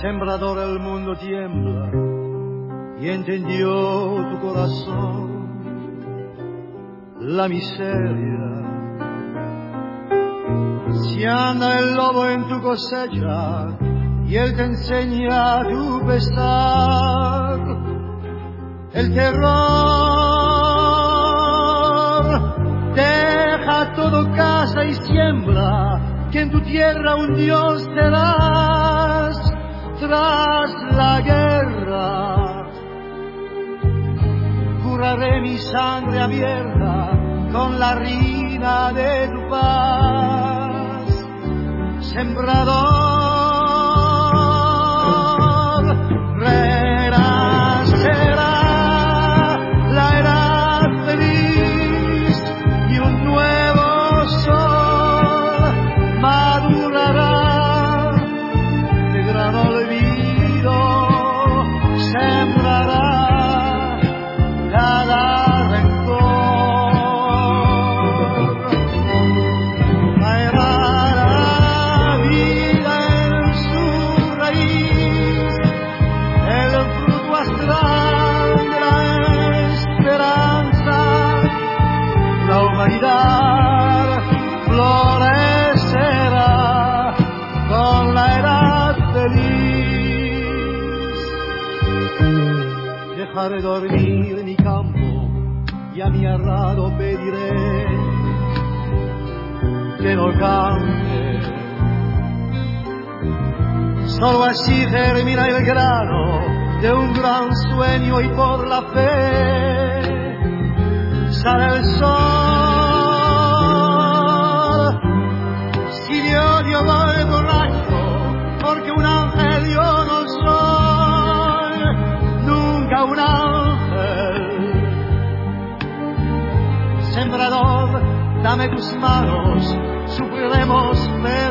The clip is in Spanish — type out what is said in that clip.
Sembrador, el mundo tiembla y entendió tu corazón la miseria. Si anda el lobo en tu cosecha y él te enseña tu pesar, el terror deja todo casa y siembra, que en tu tierra un Dios serás tras la guerra. Curaré mi sangre abierta con la rima de tu paz, sembrador, renacerá la era feliz y un nuevo sol madurará de gran olvido, sembrará cada rencor, traerá la vida en su raíz, el fruto astral de la esperanza, la humanidad florecerá con la edad feliz. Dejaré dormir mi campo y a mi arado pediré que no cante. Solo así termina el grano de un gran sueño y por la fe sale el sol. Si de odio voy borracho, porque un ángel yo no soy, nunca un ángel. Sembrador, dame tus manos, sufriremos